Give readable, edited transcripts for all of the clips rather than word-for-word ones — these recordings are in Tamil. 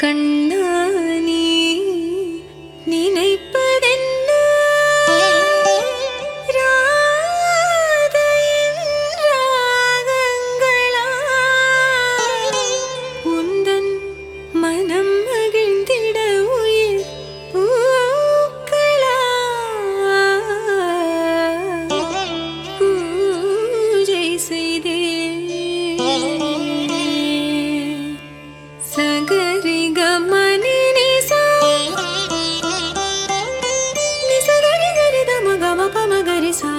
கண்ணானி நினைப்பதென்ன ராதையின் ராகங்களா உந்தன் மனம் மகிழ்ந்திட உயிர் பூக்களா பூஜை செய்தே சகரி கமனி நிசா நிசகரி கரி தம கம பம கரி சா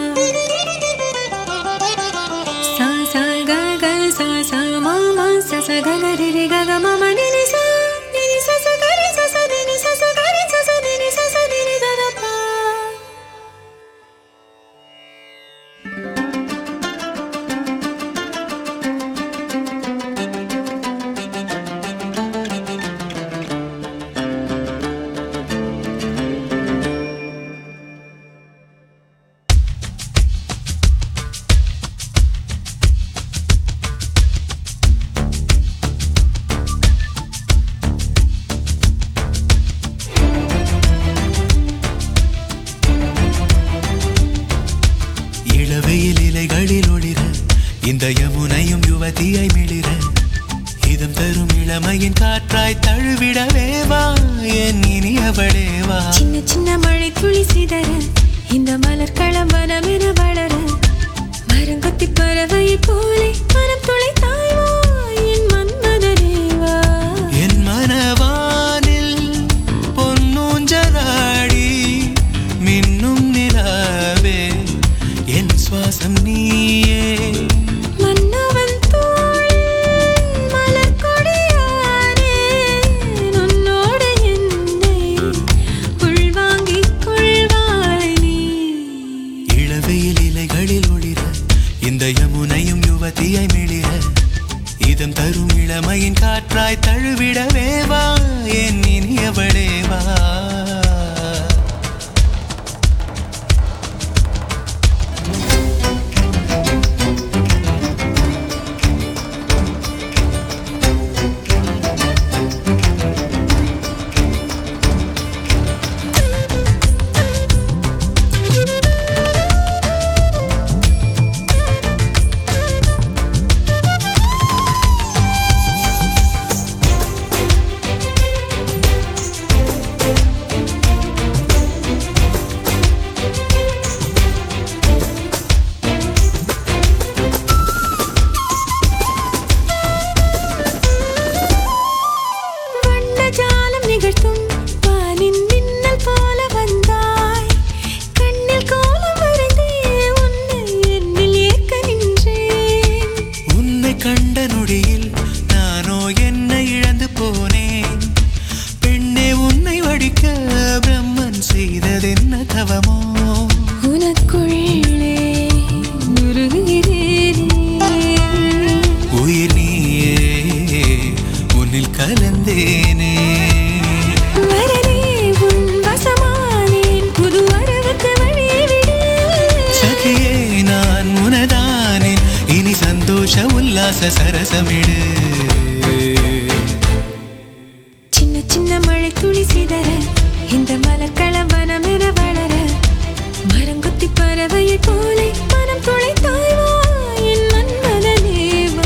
சா சா க க சா சா ம ம ச ச க க ரி ரி க க ம ம நி நி சா நி நி சா சா க ரி சா சா நி நி சா சா க ரி சா சா நி நி சா சா நி நி த த பா. இளவெயில் இலைகளில் ஒளிர இந்த யமுனையும் யுவதியை மிளிர இதம் தரும் இளமையின் காற்றாய் தழுவிடவேவா என் இனியவளேவா. சின்ன சின்ன மழை துளி சிதற இந்த மலர் களம்பனமென வளர மரங்கொத்தி பறவையை போலே மனம் துளை தாய்வா என் மன்மதனேவா. என் மனவானில் பொன்னூஞ்சலாடி மின்னும் நிலாவே என் சுவாசம் நீயே. மன்னவன் தோளில் மலர் கொடியானே உன்னோடு என்னை உள்வாங்கிக் கொள்வாய் நீ. இளவெயில் இலைகளில் ஒளிர இந்த யமுனையும் யுவதியை மிளிர இதம் தரும் இளமையின் காற்றாய் தழுவிடவேவா என் இனியவளேவா. வண்ணஜாலம் நிகழ்த்தும் வானின் மின்னல் போல வந்தாய் கண்ணில் கோலம் வரைந்தே உன்னை என்னில் ஏற்க நின்றேன். உன்னை கண்ட நொடியில் நானோ என்னை இழந்து போனேன். பெண்ணே உன்னை வடிக்க பிரம்மன் செய்ததென்ன தவமோ. உனக்குள்ளே உருகுகிறேனே உயிர் நீயே உன்னில் கலந்தேனே. வரனே உன் வசமானேன் புது வரவுக்கு வழியை விடு. சகியே நான் உனதானேன் இனி சந்தோஷ உல்லாச சரசமிடு. சின்ன சின்ன மழை துளி சிதற இந்த மலர் களம்பனமென வளர மரங்கொத்தி பறவையை போலே மனம் துளை தாய்வா என் மன்மதனேவா.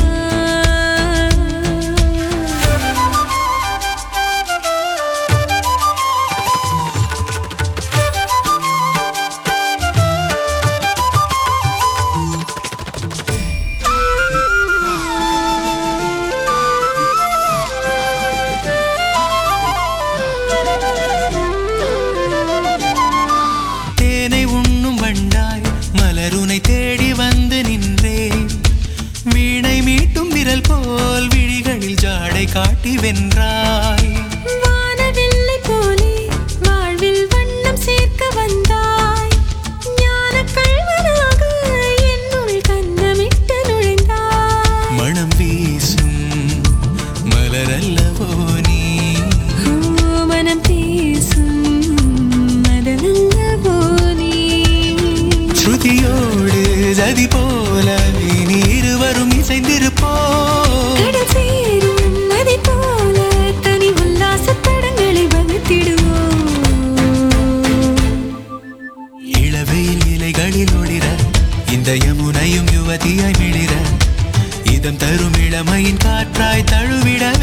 தேனை உண்ணும் வண்டாய் மலருனை தேடி வந்து நின்றேன். வீணை மீட்டும் விரல் போல் விழிகளில் ஜாடை காட்டி வென்றாய். வானவில்லை போலே வாழ்வில் வண்ணம் சேர்க்க வந்தாய் ஞானக் கள்வனாக என்னுள் கன்னமிட்டு நுழைந்தாய். மனம் வீசும் மலரல்லவோ நீ. மனம் பேசும் மதனல்லவோ நீ. ஸ்ருதியோடு ஜதி போல இனி இருவரும் இசைந்திருப்போம். கடல் சேரும் நதி போல தனி உல்லாச வெயில் இலைகளில் ஒளிர இந்த யமுனையும் யுவதியாய் மிளிர இதம் தரும் இளமையின் காற்றாய் தழுவிட